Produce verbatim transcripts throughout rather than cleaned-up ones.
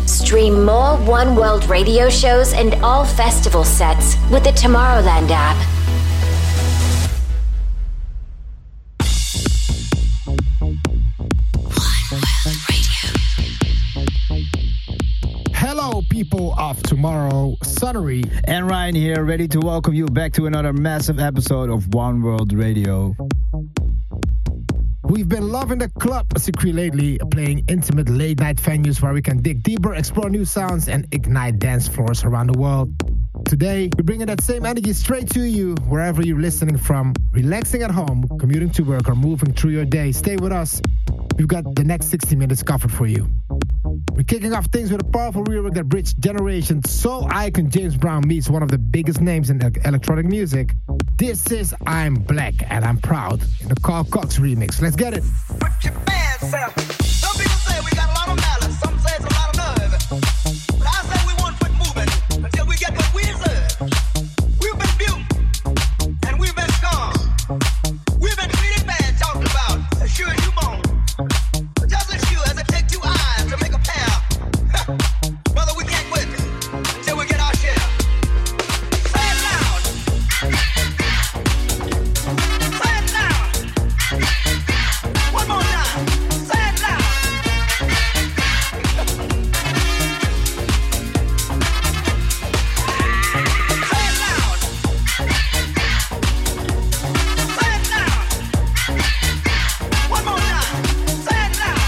Stream more One World radio shows and all festival sets with the Tomorrowland app. Hello, people of tomorrow. Sunnery and Ryan here, ready to welcome you back to another massive episode of One World Radio. We've been loving the club circuit lately, playing intimate late-night venues where we can dig deeper, explore new sounds, and ignite dance floors around the world. Today, we're bringing that same energy straight to you, wherever you're listening from, relaxing at home, commuting to work, or moving through your day. Stay with us. We've got the next sixty minutes covered for you. We're kicking off things with a powerful rework that bridged generations. Soul icon James Brown meets one of the biggest names in electronic music. This is I'm Black and I'm Proud in the Carl Cox remix. Let's get it. Put your hands up. Some people say we got a lot of malice. Some say it's a lot of nerve. But I say we won't quit moving until we get what we deserve. We've been built and we've been scorned. We've been treated bad, talked about as sure as you moan. But just as sure as it takes two eyes to make a pair. Brother, we can't quit until we get our share. Say it loud. Say it loud. One more time. Say it loud. Say it loud. Say it loud. One more time. Say it loud.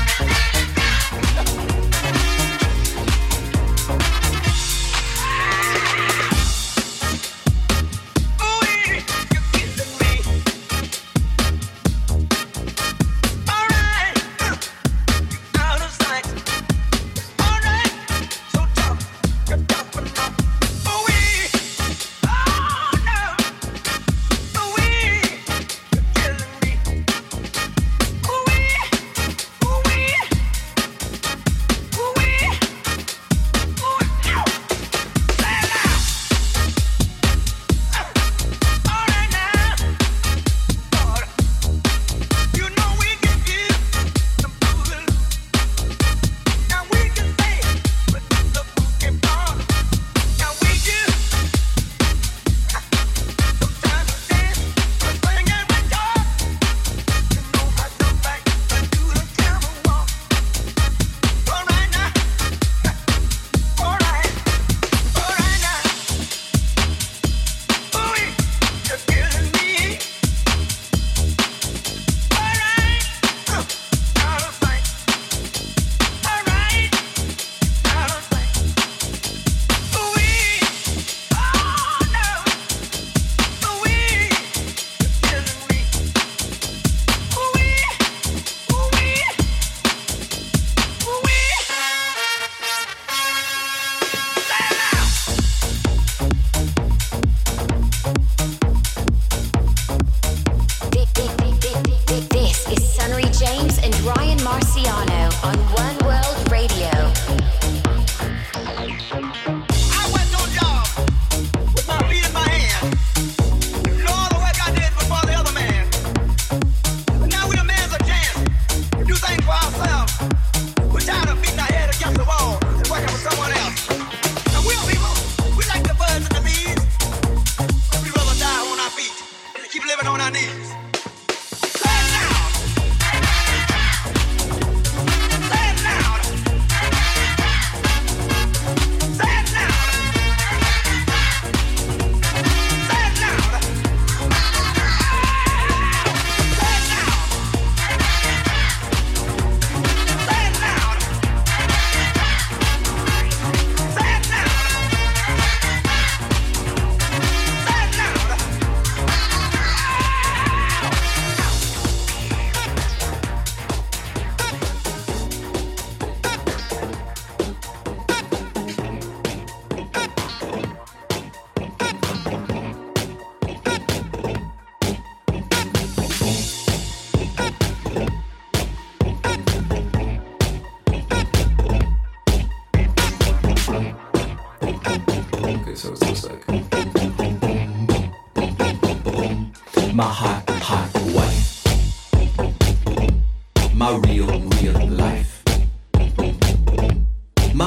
my hot, hot wife, my real, real life, my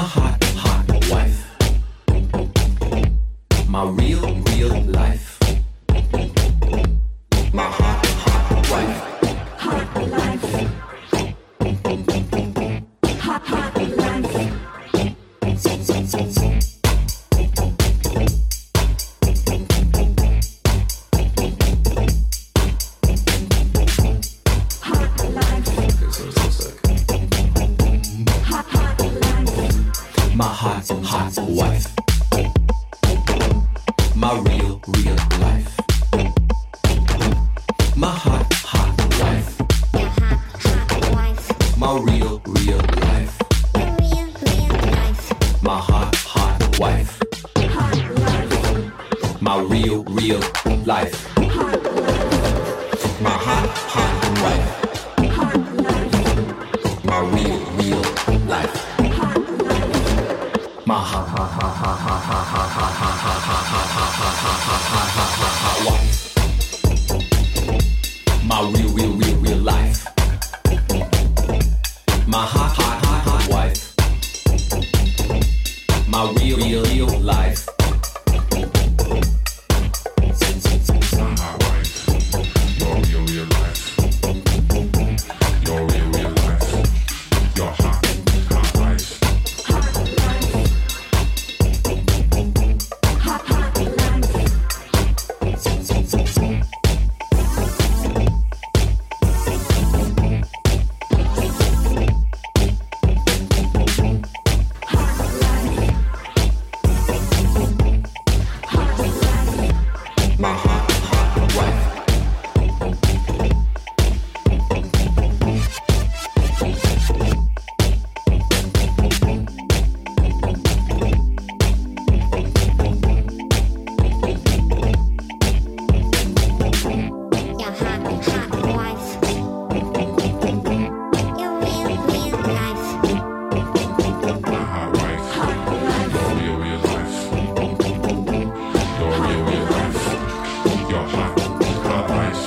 My hot, hot wife. My real, real life. My hot, hot wife. My real, real life. My hot, hot wife. My real, real life. My hot, hot wife. My real, real life. My hot, hot, hot, hot, hot, hot, hot, hot, hot, hot, hot, hot, hot, hot, hot, hot, hot wife. My real, real, real, real life. My hot, hot, hot, hot wife. My real, real, real life. My hot wife. Your real, real life. Your real, real life. Your hot, hot wife. My hot, hot wife. Your hot, hot wife. Your real, real life. My hot wife. Your real, real life. Your real, real life. Your hot, hot wife.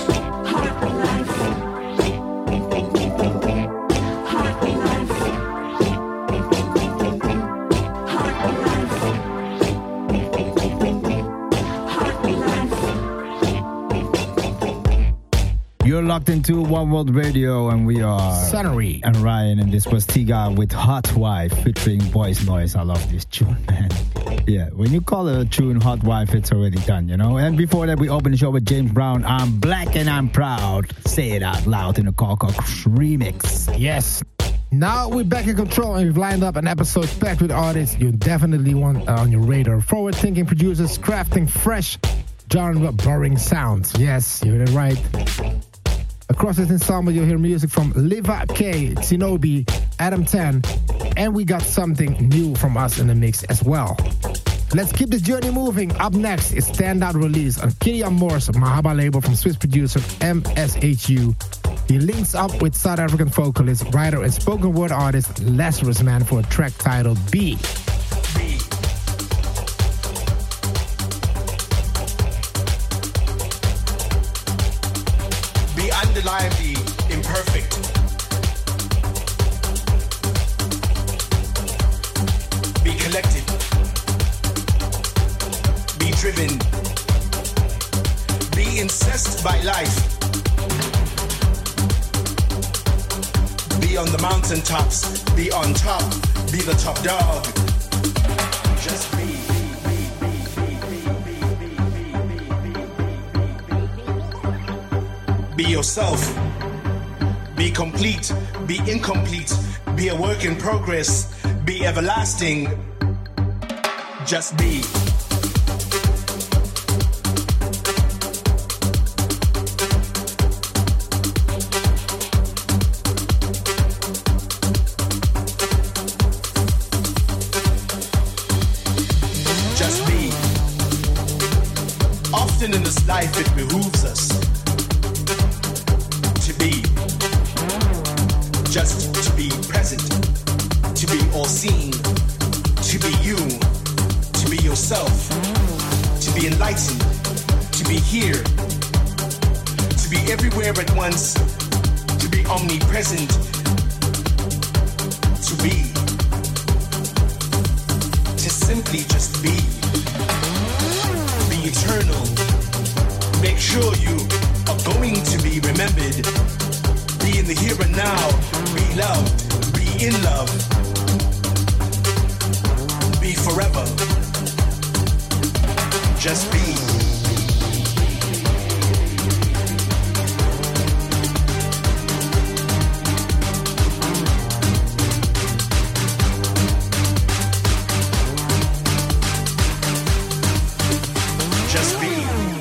You're locked into One World Radio, and we are Sunnery. and Ryan, and this was Tiga with Hot Wife featuring Boys Noise. I love this tune, man. Yeah, when you call a tune Hot Wife, it's already done, you know? And before that, we opened the show with James Brown, I'm Black and I'm Proud. Say it out loud in the Coco remix. Yes. Now we're back in control and we've lined up an episode packed with artists you definitely want on your radar. Forward-thinking producers crafting fresh, genre-boring sounds. Yes, you heard it right. Across this ensemble, you'll hear music from Liva K, Shinobi, Adam ten, and we got something new from us in the mix as well. Let's keep this journey moving. Up next is standout release on Kiriam Moore's Mahaba label from Swiss producer M S H U. He links up with South African vocalist, writer, and spoken word artist Lazarus Man for a track titled B. Be undeniably imperfect. Be collected. Be driven. Be incensed by life. Be on the mountaintops. Be on top. Be the top dog. Just be. Be yourself. Be complete. Be incomplete. Be a work in progress. Be everlasting. Just be. Just be. Often in this life it behooves us to be, just to be present, to be all seen, to be you, to be yourself, to be enlightened, to be here, to be everywhere at once, to be omnipresent, to be, to simply just be, be eternal. Make sure you are going to be remembered. Be in the here and now. Be loved. Be in love, be forever, just be. Just be.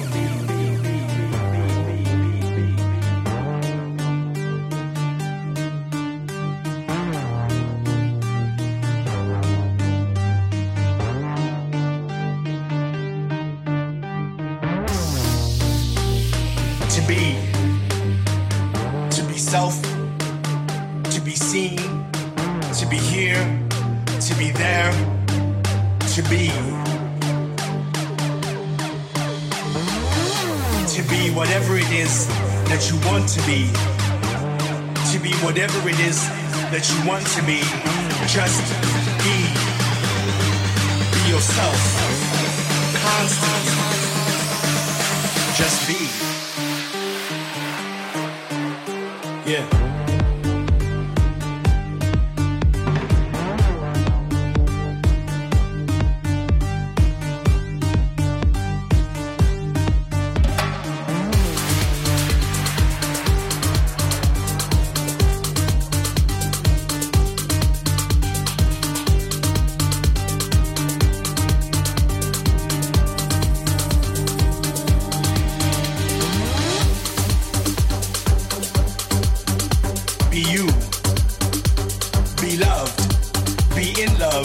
To be. To be self. To be seen. To be here. To be there. To be. To be whatever it is that you want to be. To be whatever it is that you want to be. Just be. Be yourself. Constant. Just be. Yeah. Be you. Be loved. Be in love.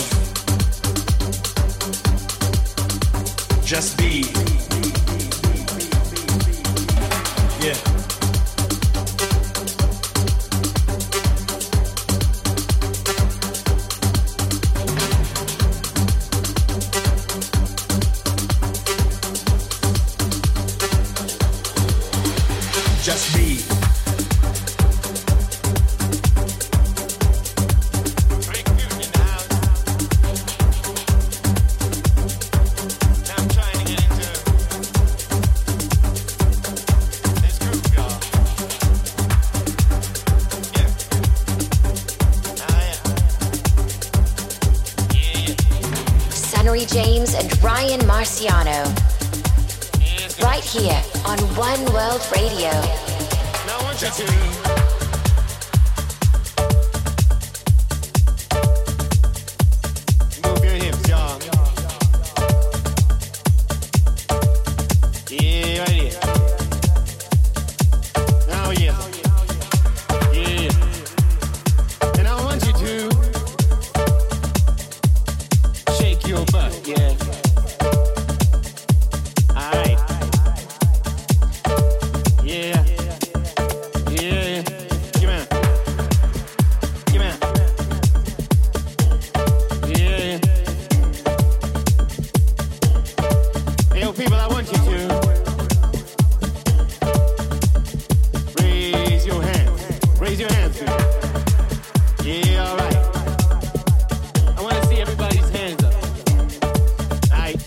Just be. Yeah. Just be. Sunnery James and Ryan Marciano. Right here on One World Radio. Now I want you Just to be. move your hips, y'all. Yeah, right here. Now, yeah. Yeah. And I want you to shake your butt, yeah. All right. Yeah. Yeah. Come on. Come on. Yeah. Hey, yo, people, I want you to raise your hands. Raise your hands, people. Yeah, all right. I want to see everybody's hands up. All right.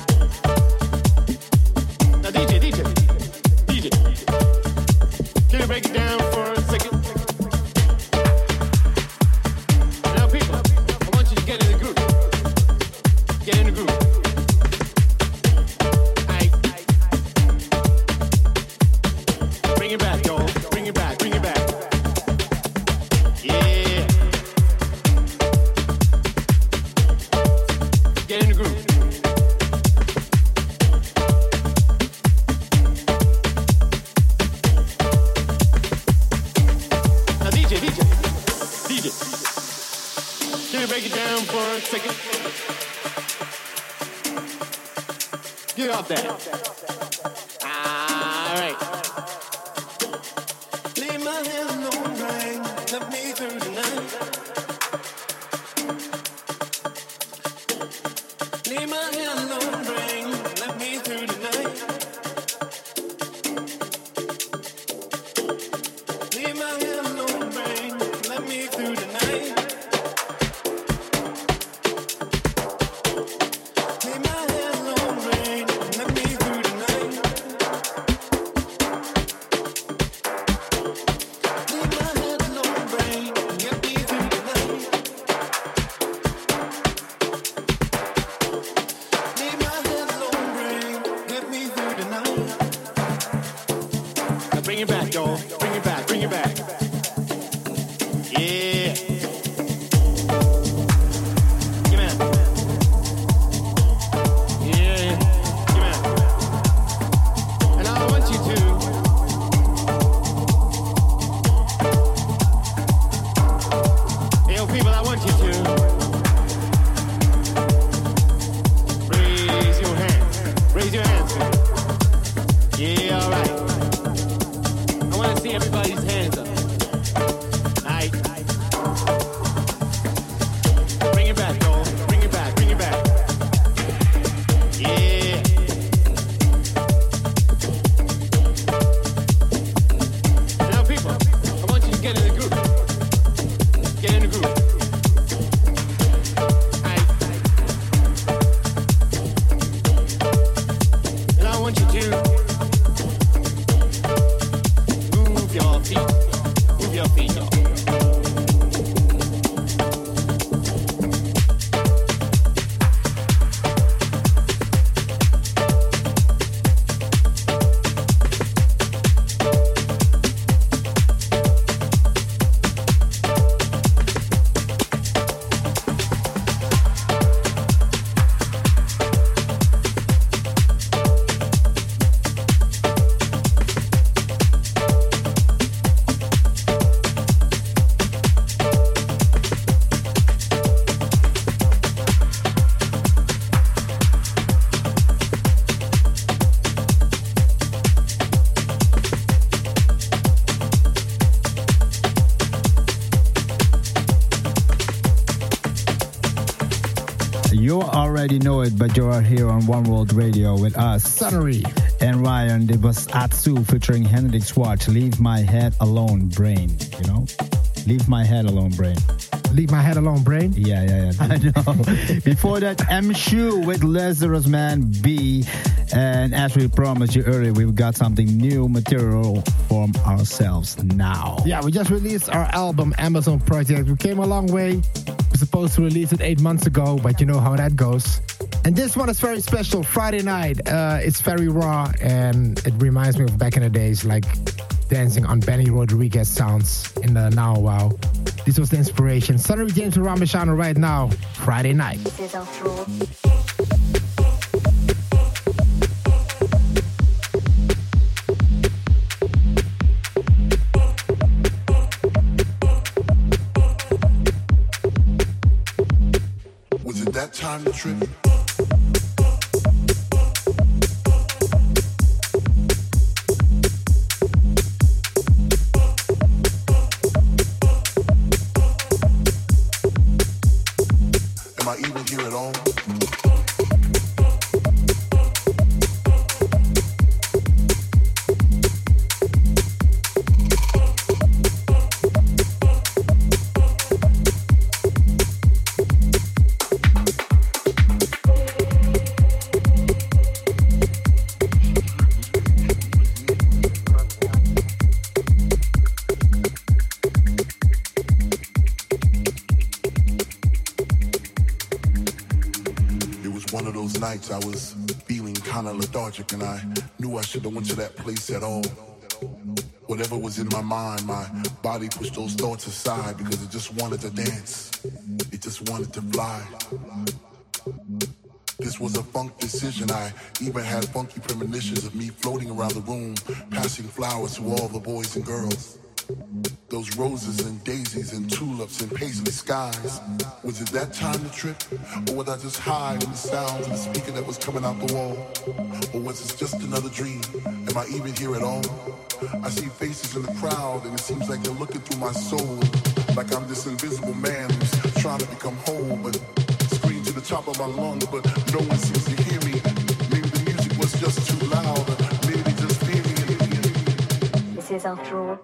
Now, D J, D J, D J, can you break it down for a second? Now, people, I want you to get in the groove. Get in the groove. All right. Bring it back, y'all. Bring it back. Bring it back. Yeah. Get in the groove. Now, D J, D J, D J, can you break it down for a second? Get off that. All right. Leave my hands on rain, let me through the night. Leave my hands on rain, let me through the night. Leave my hands on rain, let me through the night. Leave my hands on rain, let me through the night. it back, y'all. Bring it back, bring it back. Yeah. Give me that. Yeah. Give me that. And I want you to. Hey, yo, people, I want you to. Raise your hands. Raise your hands. Yeah, all right. I want to see everybody's hands up. All right. Bring it back, y'all. Bring it back. Bring it back. Yeah. Now, people, I want you to get in the group. Get in the group. All right. And I want you to move your feet. Move your feet, y'all. You already know it, but you are here on One World Radio with us, Sunnery. and Ryan. It was Atsu featuring Hendrik Schwartz. Leave my head alone, brain. You know, leave my head alone, brain. Leave my head alone, brain. Yeah, yeah, yeah. I know. Before that, M. Shu with Lazarus Man B. And as we promised you earlier, we've got something new material from ourselves now. Yeah, we just released our album, Amazon Project. We came a long way. We're supposed to release it eight months ago, but you know how that goes. And this one is very special. Friday night. Uh, it's very raw, and it reminds me of back in the days, like dancing on Benny Rodriguez sounds in the Now Wow. This was the inspiration. Sunnery James and Ramashana right now. Friday night. This is After All. Was it that time to trip? Am I even here at all? Nights I was feeling kinda lethargic, and I knew I shouldn't went to that place at all. Whatever was in my mind, my body pushed those thoughts aside because it just wanted to dance. It just wanted to fly. This was a funk decision. I even had funky premonitions of me floating around the room, passing flowers to all the boys and girls. Those roses and daisies and tulips and paisley skies. Was it that time to trip? Or was I just high in the sounds of the speaker that was coming out the wall? Or was this just another dream? Am I even here at all? I see faces in the crowd and it seems like they're looking through my soul. Like I'm this invisible man who's trying to become whole, but scream to the top of my lungs, but no one seems to hear me. Maybe the music was just too loud, or maybe they just fear me. This is After All.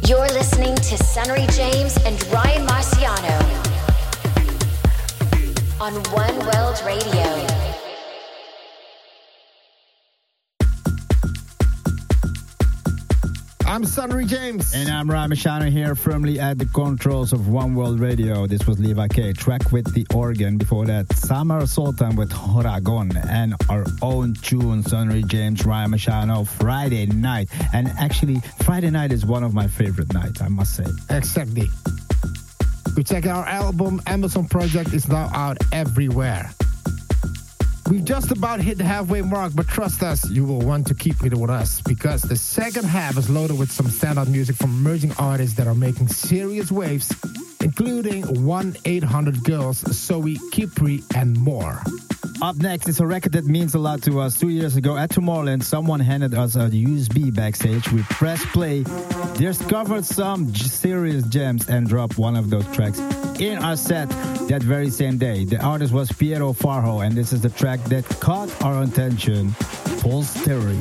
You're listening to Sunnery James and Ryan Marciano on One World Radio. I'm Sunnery James. And I'm Ryan Marciano here, firmly at the controls of One World Radio. This was Levi K, track with the organ. Before that, Samar Sultan with Horagon. And our own tune, Sunnery James, Ryan Marciano, Friday night. And actually, Friday night is one of my favorite nights, I must say. Exactly. We check our album, Amazon Project is now out everywhere. We just about hit the halfway mark, but trust us, you will want to keep it with us because the second half is loaded with some standout music from emerging artists that are making serious waves, including one eight hundred Girls, Zoe, Kipri, and more. Up next is a record that means a lot to us. Two years ago at Tomorrowland, someone handed us a U S B backstage. We pressed play, discovered some j- serious gems, and dropped one of those tracks in our set that very same day. The artist was Piero Farho, and this is the track that caught our attention, False Theory.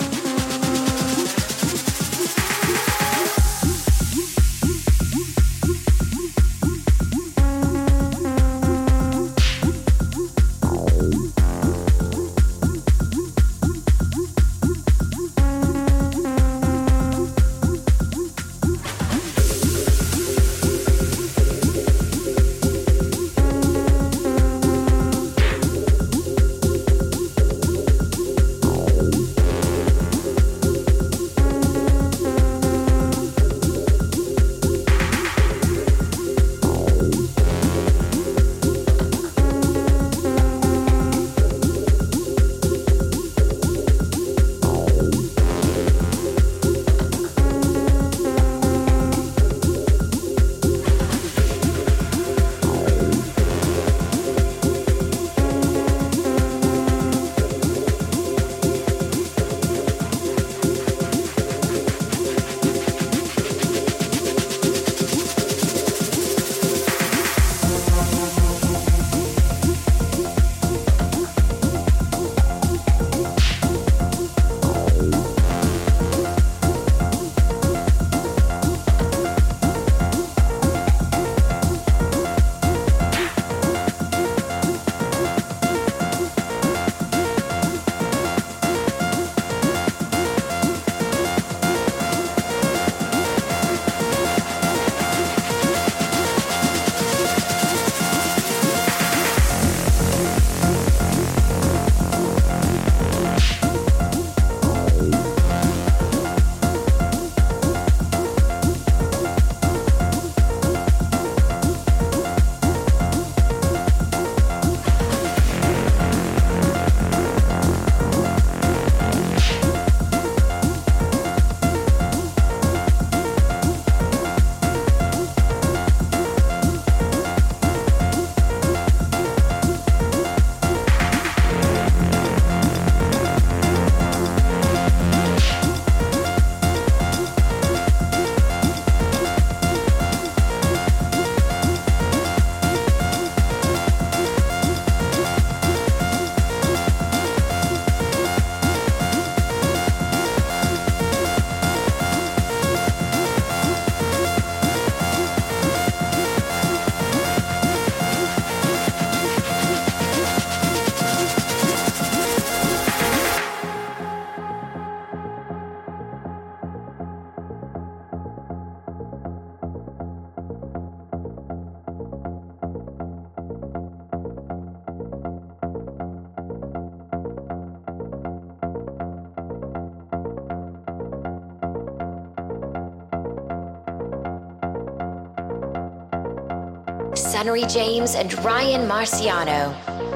Sunnery James and Ryan Marciano.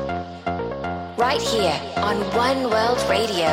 Right here on One World Radio.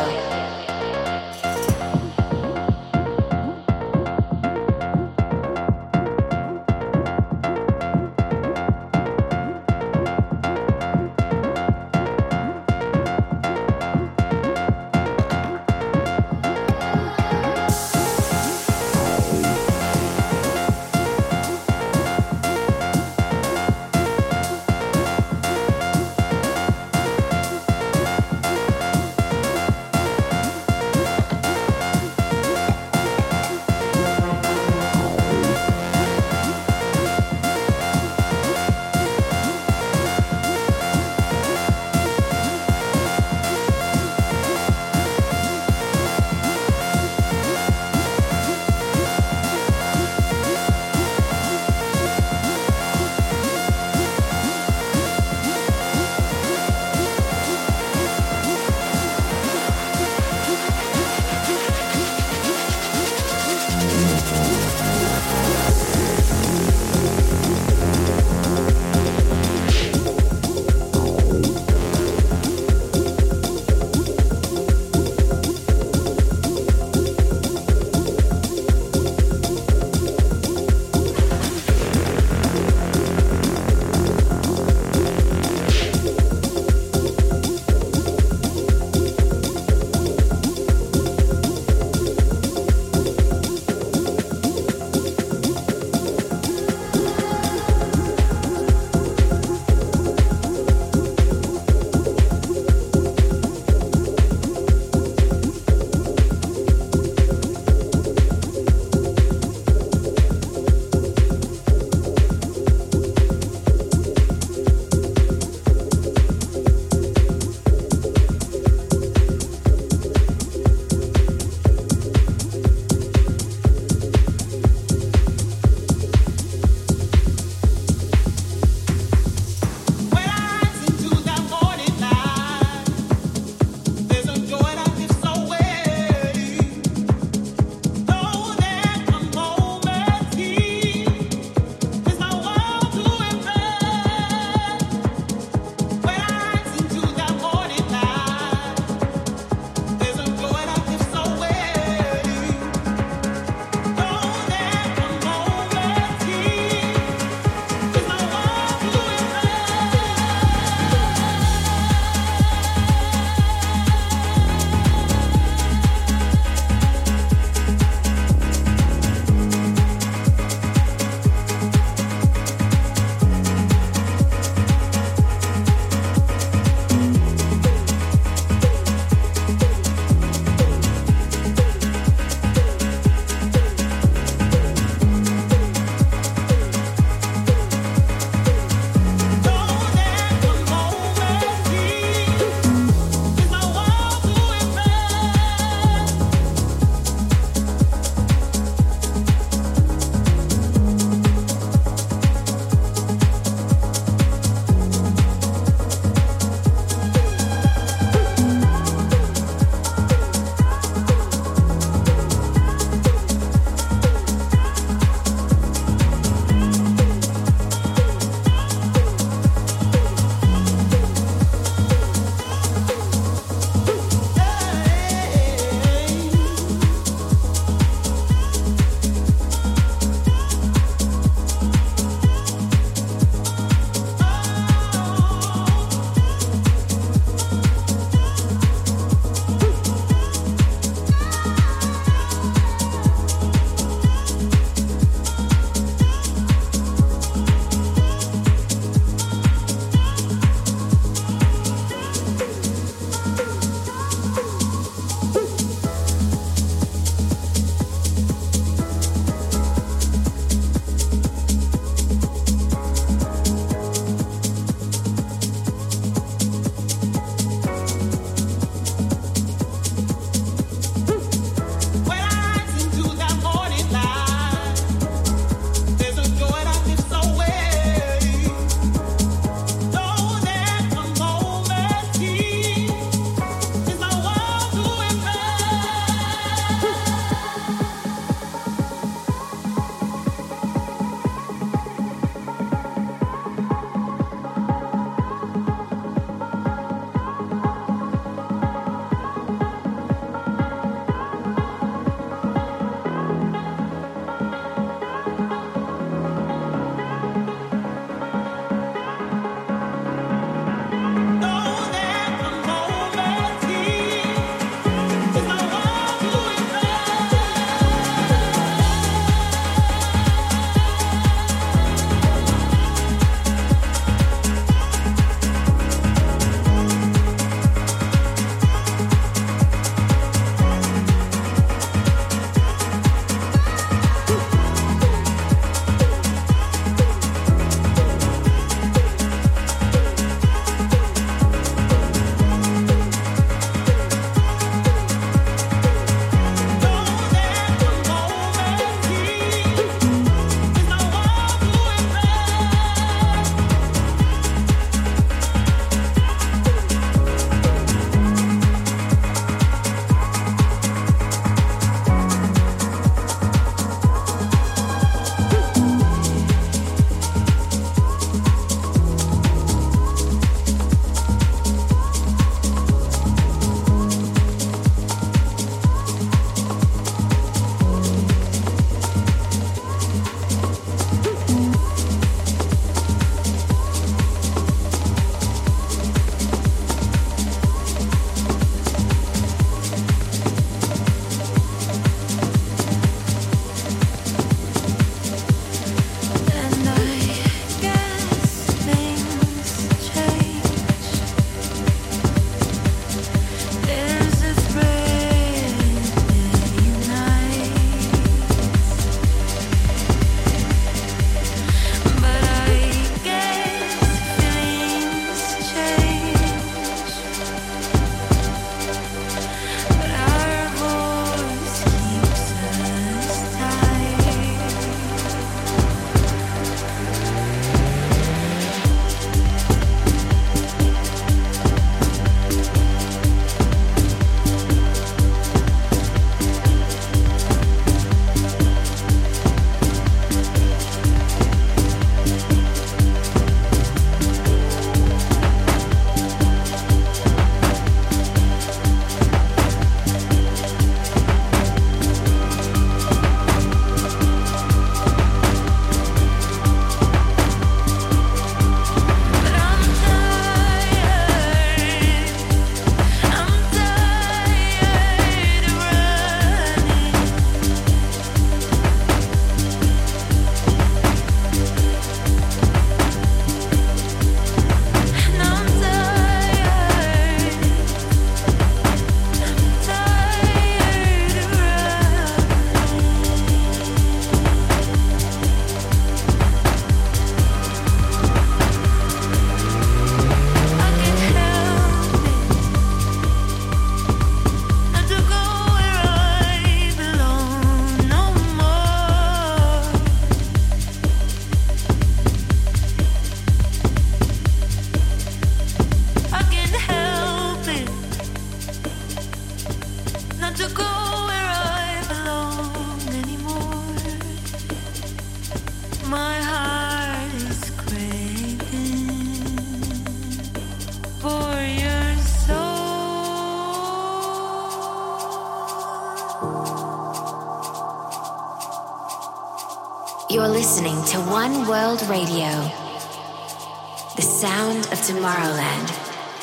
You're listening to One World Radio, the sound of Tomorrowland.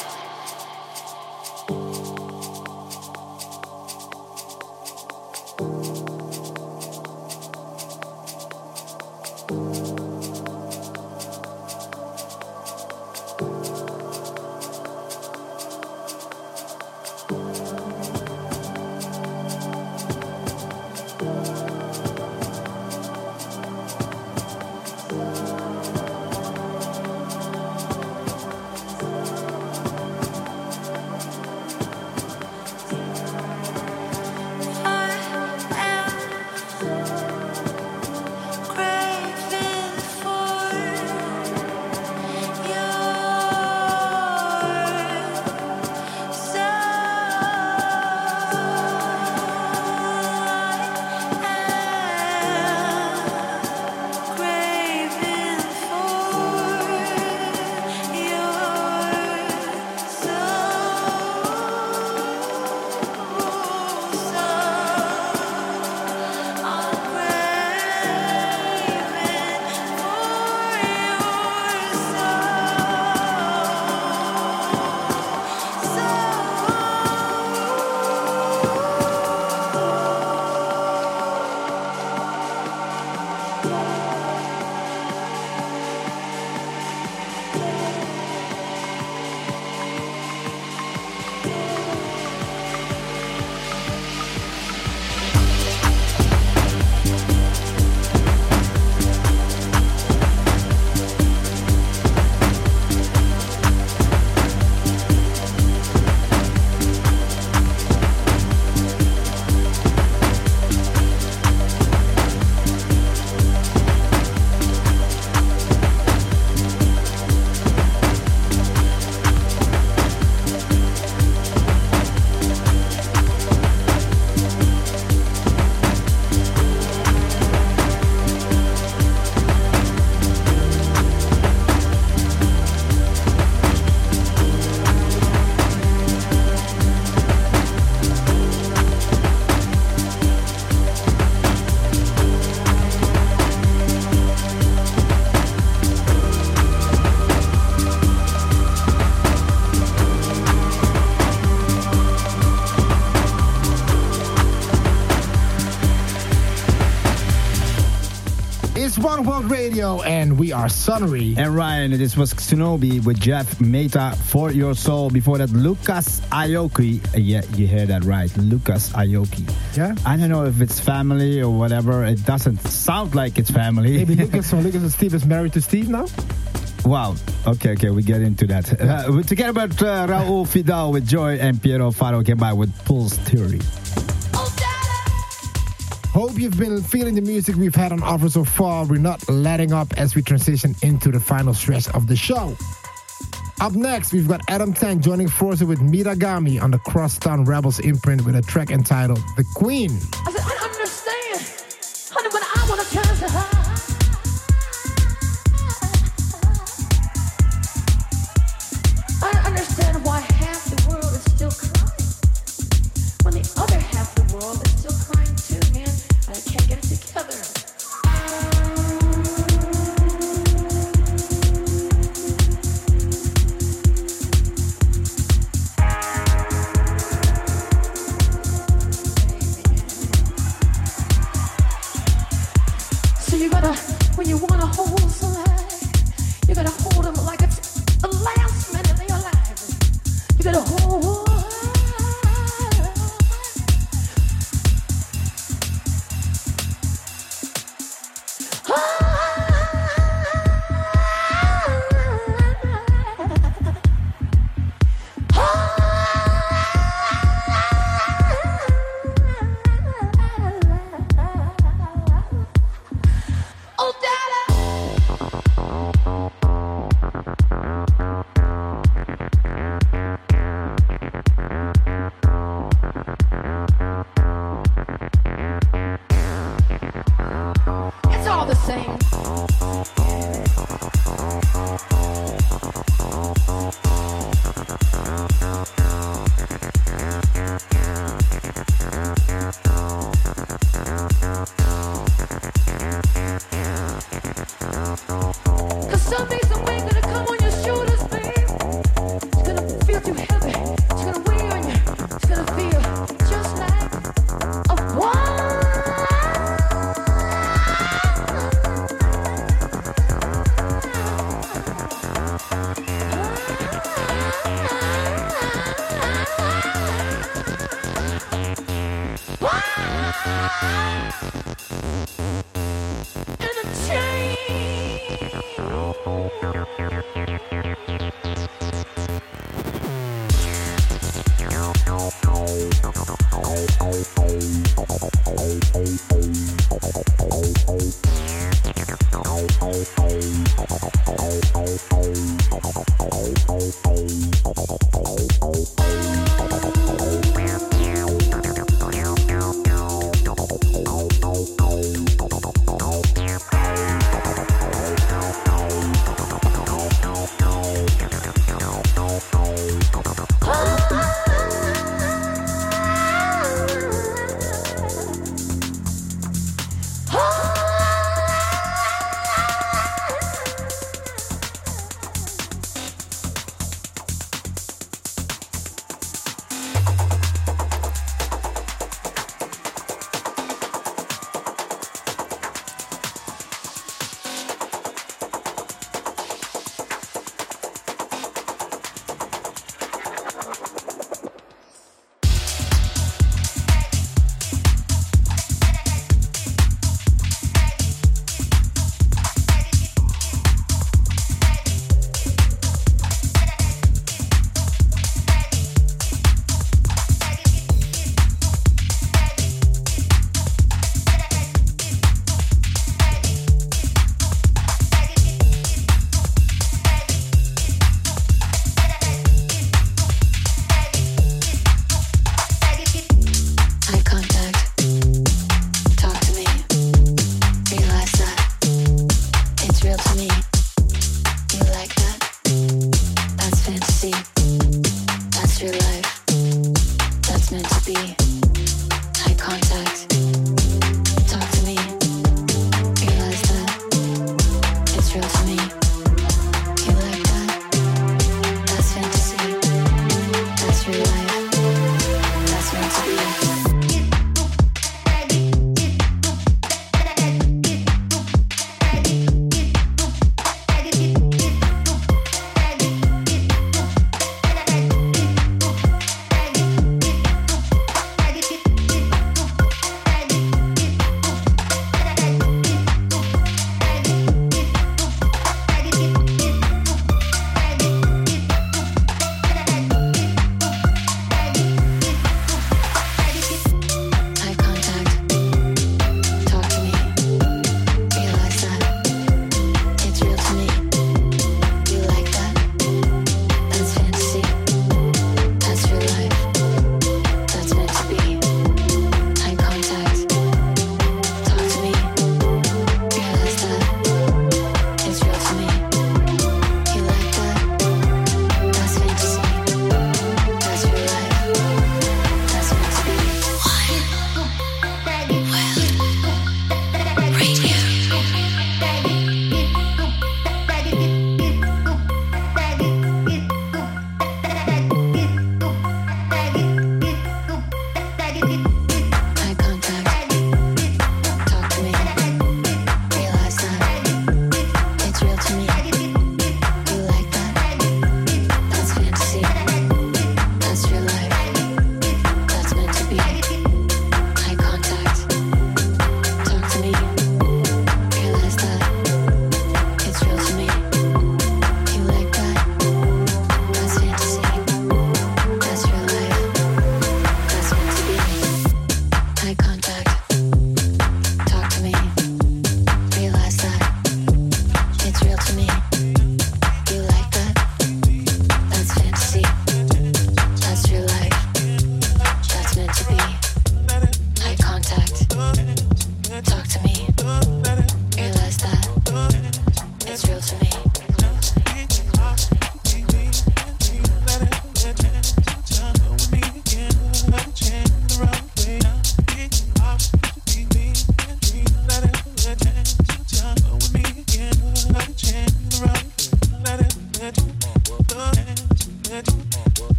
One World Radio, and we are Sonnery. And Ryan, this was Tsunobi with Jeff Meta, For Your Soul. Before that, Lucas Aoki. Uh, yeah, you heard that right. Lucas Aoki. Yeah? I don't know if it's family or whatever. It doesn't sound like it's family. Maybe Lucas or Lucas and Steve is married to Steve now? Wow. Okay, okay, we get into that. Uh, we're together about uh, Raul Fidal with Joy and Piero Faro came by with Pulse Theory. Hope you've been feeling the music we've had on offer so far. We're not letting up as we transition into the final stretch of the show. Up next, we've got Adam Tank joining forces with Miragami on the Crosstown Rebels imprint with a track entitled The Queen. I said, I understand, honey, when I want to turn to her. I understand why half the world is still crying, when the other half of the world is still crying too, man. I can't get it together. So you gotta, when you wanna hold somebody, you gotta hold them like it's the last minute of your life. You gotta hold. It's all the same.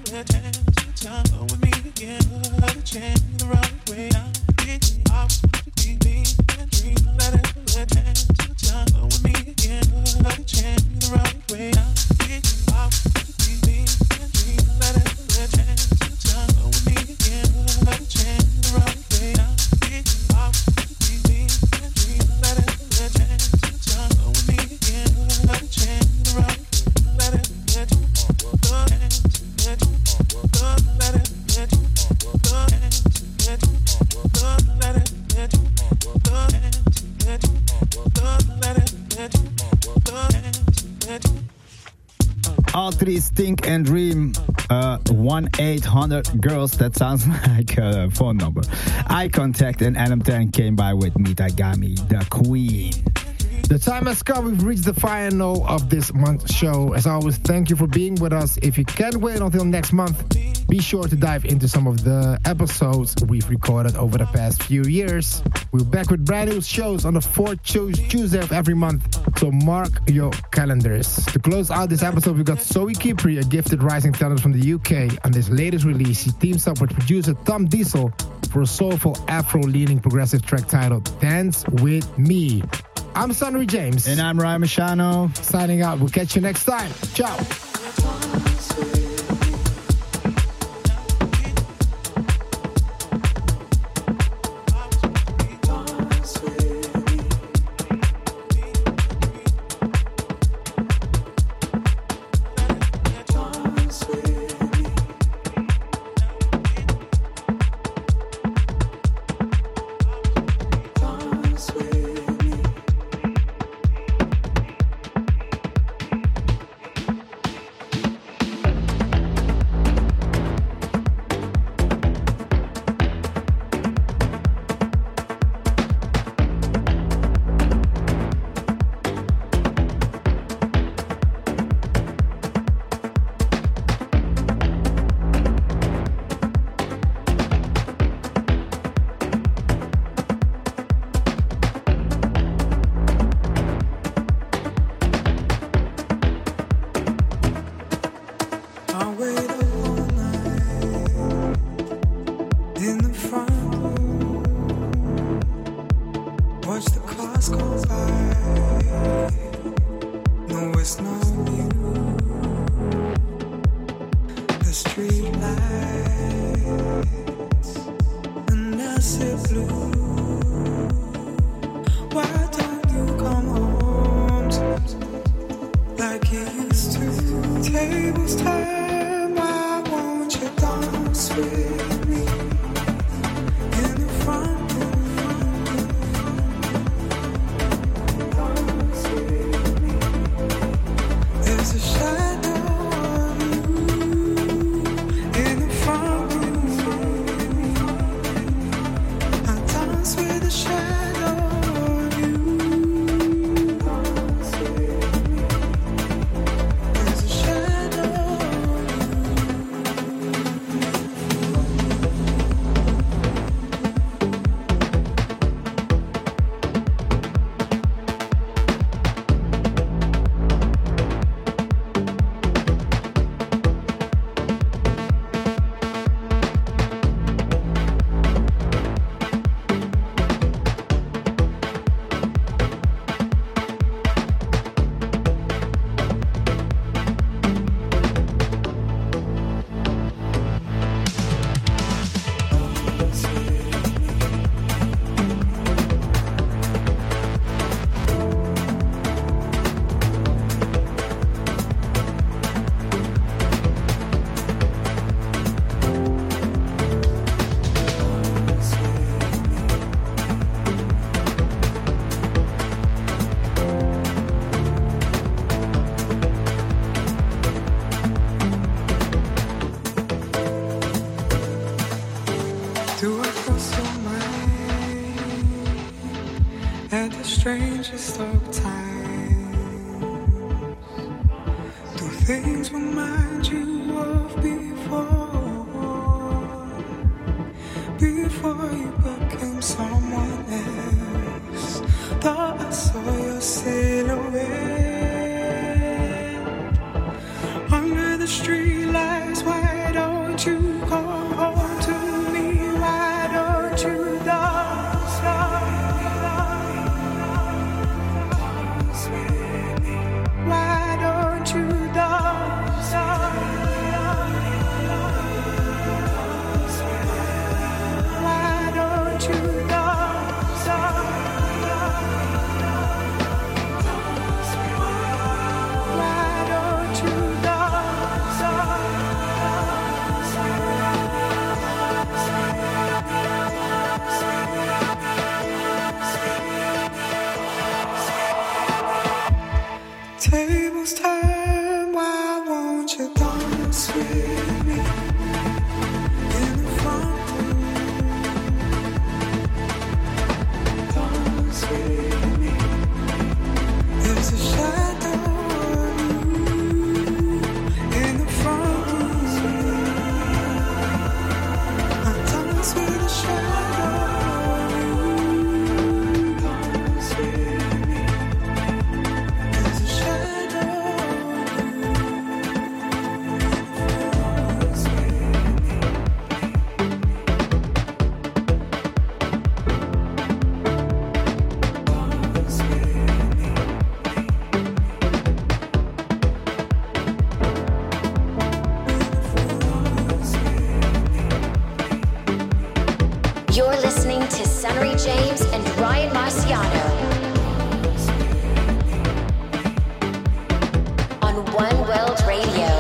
Think and Dream, uh, one eight hundred girls, that sounds like a phone number. Eye Contact and Adam ten came by with Mitagami, the Queen. The time has come. We've reached the final of this month's show. As always, thank you for being with us. If you can't wait until next month, be sure to dive into some of the episodes we've recorded over the past few years. We're back with brand new shows on the fourth Tuesday of every month, so mark your calendars. To close out this episode, we've got Zoe Kipri, a gifted rising talent from the U K. On this latest release, she teams up with producer Tom Diesel for a soulful Afro-leaning progressive track titled Dance With Me. I'm Sunry James. And I'm Ryan Machano. Signing out. We'll catch you next time. Ciao. strangest of times. Do things remind you of before? Before you became someone else. Thought I saw your silhouette under the street lights wide open. You're listening to Sunnery James and Ryan Marciano on One World Radio.